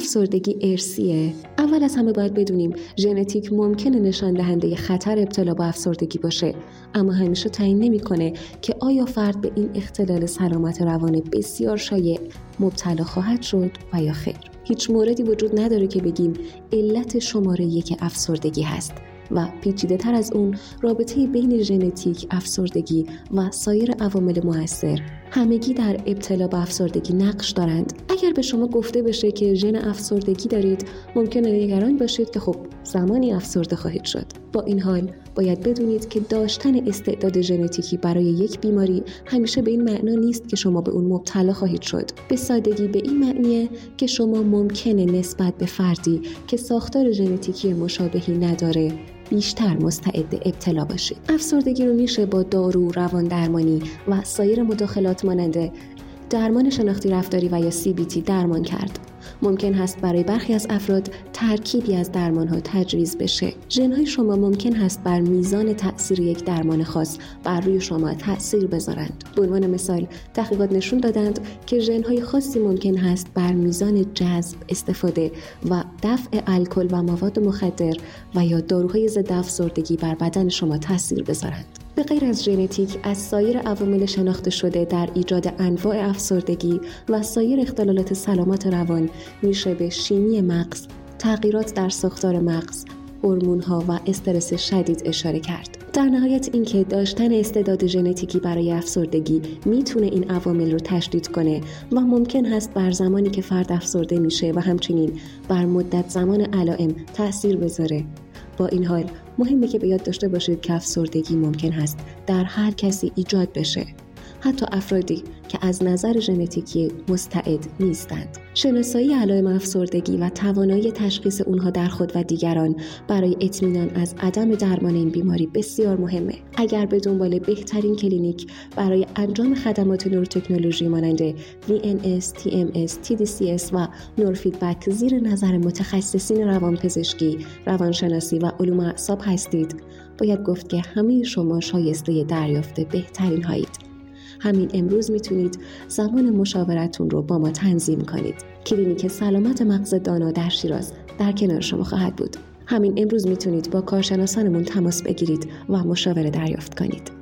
افسردگی ارثیه؟ اول از همه باید بدونیم ژنتیک ممکنه نشان دهنده خطر ابتلا با افسردگی باشه، اما همیشه تعیین نمی‌کنه که آیا فرد به این اختلال سلامت روان بسیار شایع مبتلا خواهد شد و یا خیر. هیچ موردی وجود نداره که بگیم علت شماره 1 افسردگی هست و پیچیده تر از اون رابطه بین ژنتیک، افسردگی و سایر عوامل مؤثر همگی در ابتلا به افسردگی نقش دارند. اگر به شما گفته بشه که ژن افسردگی دارید، ممکنه نگران باشید که خب زمانی افسرده خواهید شد. با این حال باید بدونید که داشتن استعداد ژنتیکی برای یک بیماری همیشه به این معنا نیست که شما به اون مبتلا خواهید شد. به سادگی به این معنیه که شما ممکنه نسبت به فردی که ساختار ژنتیکی مشابهی نداره بیشتر مستعد ابتلا باشید. افسردگی رو میشه با دارو، روان درمانی و سایر مداخلات مانند درمان شناختی رفتاری و یا CBT درمان کرد. ممکن هست برای برخی از افراد ترکیبی از درمان‌ها تجویز بشه. ژن‌های شما ممکن هست بر میزان تأثیر یک درمان خاص بر روی شما تأثیر بذارند. به عنوان مثال، تحقیقات نشون دادند که ژن‌های خاصی ممکن هست بر میزان جذب، استفاده و دفع الکل و مواد مخدر و یا داروهای ضد افسردگی بر بدن شما تأثیر بذارند. به غیر از ژنتیک، از سایر عوامل شناخته شده در ایجاد انواع افسردگی و سایر اختلالات سلامت روان میشه به شیمی مغز، تغییرات در ساختار مغز، هورمون‌ها و استرس شدید اشاره کرد. در نهایت اینکه داشتن استعداد ژنتیکی برای افسردگی میتونه این عوامل رو تشدید کنه و ممکن هست بر زمانی که فرد افسرده میشه و همچنین بر مدت زمان علائم تأثیر بذاره. با این حال مهمه که به یاد داشته باشید که افسردگی ممکن هست در هر کسی ایجاد بشه، حتی افرادی که از نظر ژنتیکی مستعد نیستند. شناسایی علائم افسردگی و توانایی تشخیص اونها در خود و دیگران برای اطمینان از عدم درمان این بیماری بسیار مهمه. اگر به دنبال بهترین کلینیک برای انجام خدمات نوروتکنولوژی مانند VNS، TMS، TDCS و نورفیدبک زیر نظر متخصصین روانپزشکی، روانشناسی و علوم اعصاب هستید، باید گفت که همه شما شایسته دریافت بهترین هایید. همین امروز میتونید زمان مشاورتون رو با ما تنظیم کنید. کلینیک سلامت مغز دانا در شیراز در کنار شما خواهد بود. همین امروز میتونید با کارشناسانمون تماس بگیرید و مشاوره دریافت کنید.